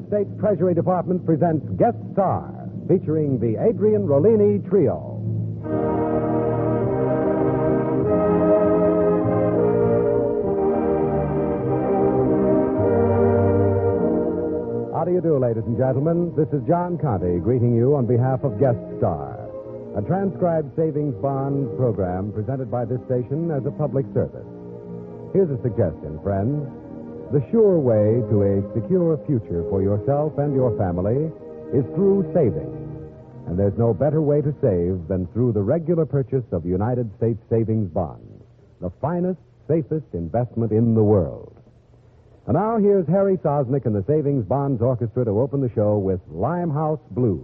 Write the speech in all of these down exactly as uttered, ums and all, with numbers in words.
States Treasury Department presents Guest Star, featuring the Adrian Rollini Trio. How do you do, ladies and gentlemen? This is John Conte greeting you on behalf of Guest Star, a transcribed savings bond program presented by this station as a public service. Here's a suggestion, friends. The sure way to a secure future for yourself and your family is through saving. And there's no better way to save than through the regular purchase of United States savings bonds, the finest, safest investment in the world. And now here's Harry Sosnick and the Savings Bonds Orchestra to open the show with Limehouse Blues.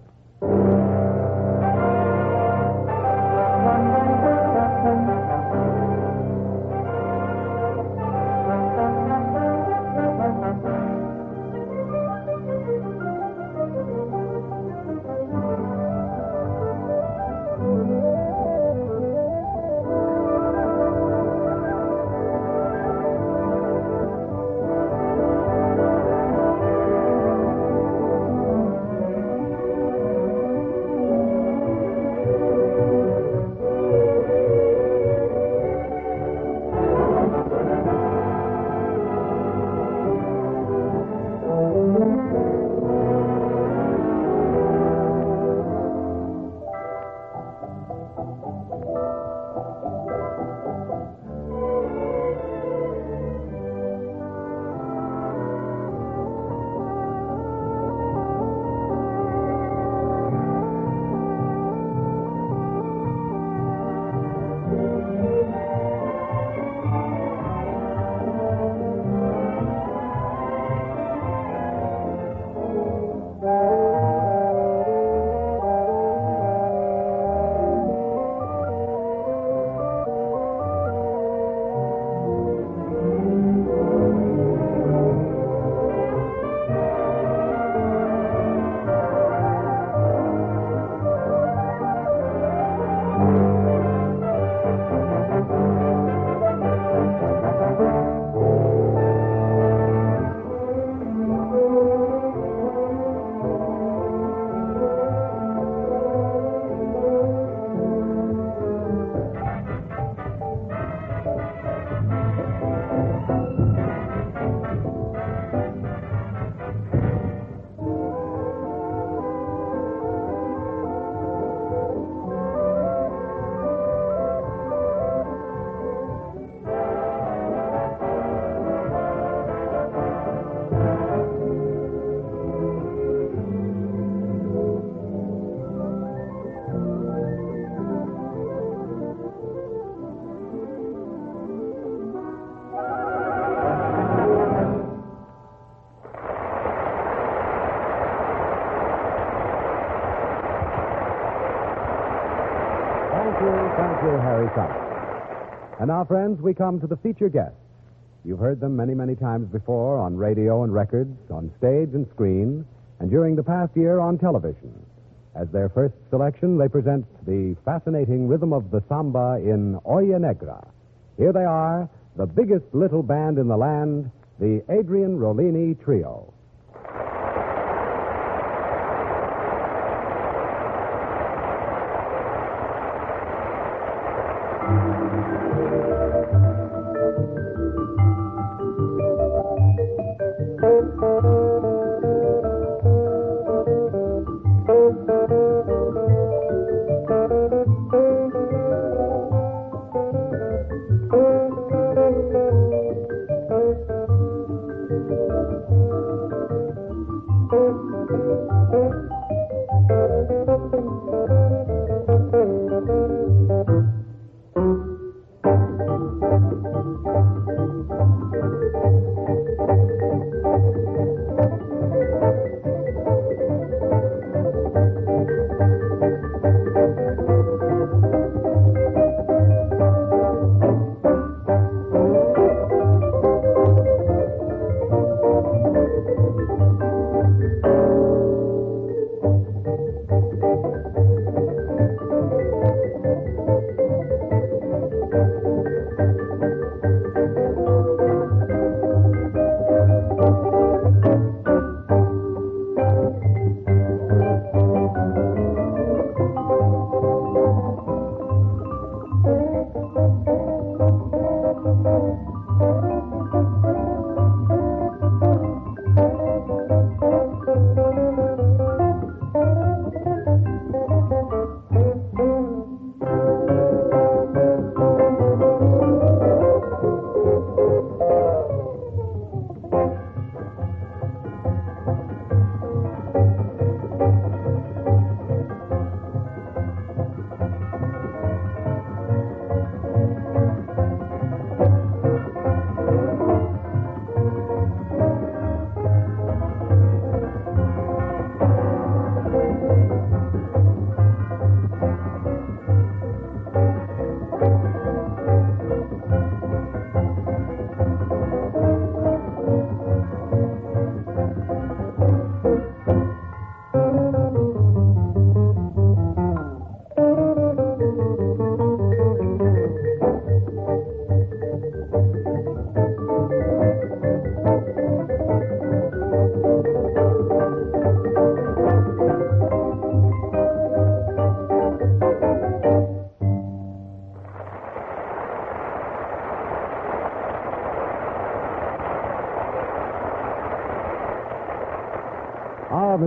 Thank you, Harry Sosnick. And now, friends, we come to the feature guests. You've heard them many, many times before on radio and records, on stage and screen, and during the past year on television. As their first selection, they present the fascinating rhythm of the samba in Olla Negra. Here they are, the biggest little band in the land, the Adrian Rollini Trio.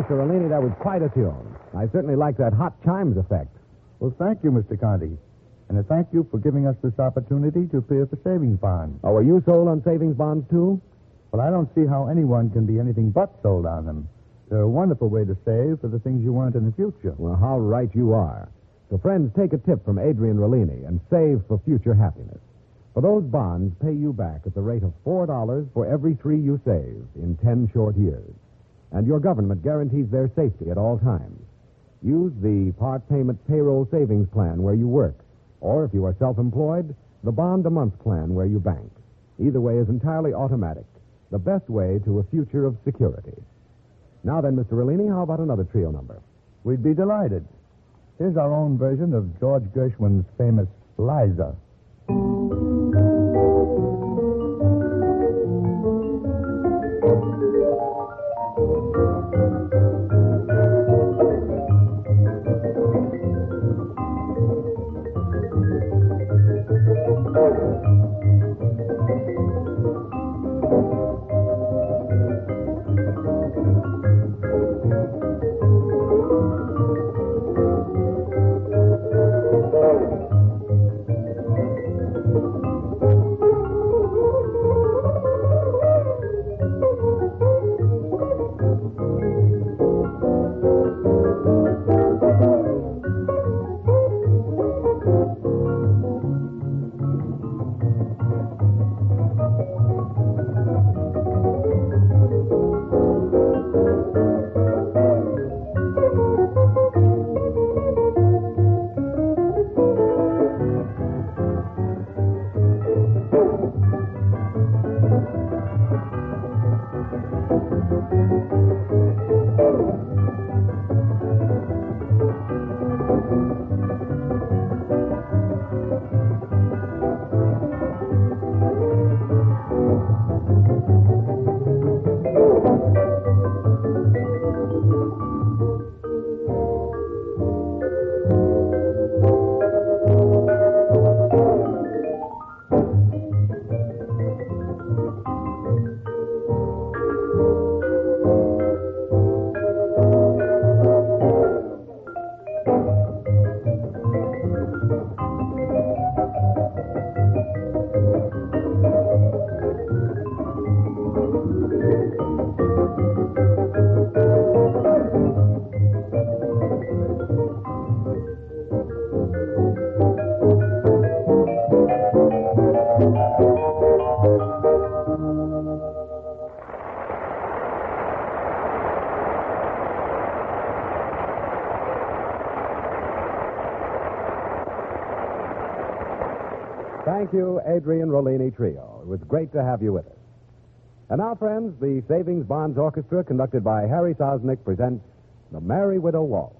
Mister Rollini, that was quite a tune. I certainly like that hot chimes effect. Well, thank you, Mister Conti. And I thank you for giving us this opportunity to appear for savings bonds. Oh, are you sold on savings bonds, too? Well, I don't see how anyone can be anything but sold on them. They're a wonderful way to save for the things you want in the future. Well, how right you are. So, friends, take a tip from Adrian Rollini and save for future happiness. For those bonds pay you back at the rate of four dollars for every three you save in ten short years. And your government guarantees their safety at all times. Use the part payment payroll savings plan where you work. Or, if you are self-employed, the bond-a-month plan where you bank. Either way is entirely automatic. The best way to a future of security. Now then, Mister Rollini, how about another trio number? We'd be delighted. Here's our own version of George Gershwin's famous Liza. Thank you, Adrian Rollini Trio. It was great to have you with us. And now, friends, the Savings Bonds Orchestra, conducted by Harry Sosnick, presents The Merry Widow Waltz.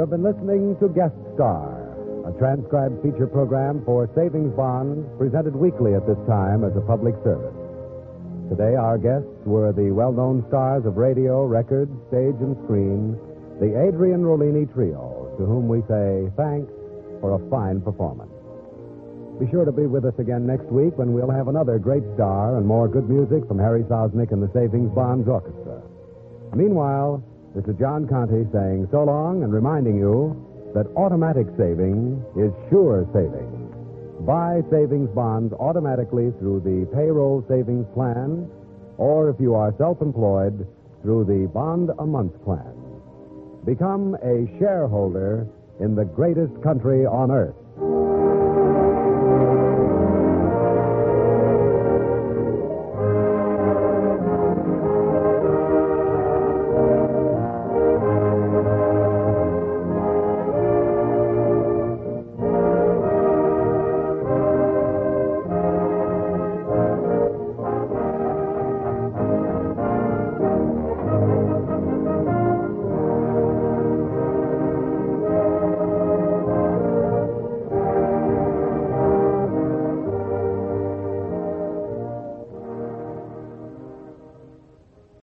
have been listening to Guest Star, a transcribed feature program for savings bonds presented weekly at this time as a public service. Today, our guests were the well-known stars of radio, record, stage, and screen, the Adrian Rollini Trio, to whom we say thanks for a fine performance. Be sure to be with us again next week when we'll have another great star and more good music from Harry Sosnick and the Savings Bonds Orchestra. Meanwhile, this is John Conte saying so long and reminding you that automatic saving is sure saving. Buy savings bonds automatically through the payroll savings plan, or if you are self-employed, through the bond a month plan. Become a shareholder in the greatest country on earth.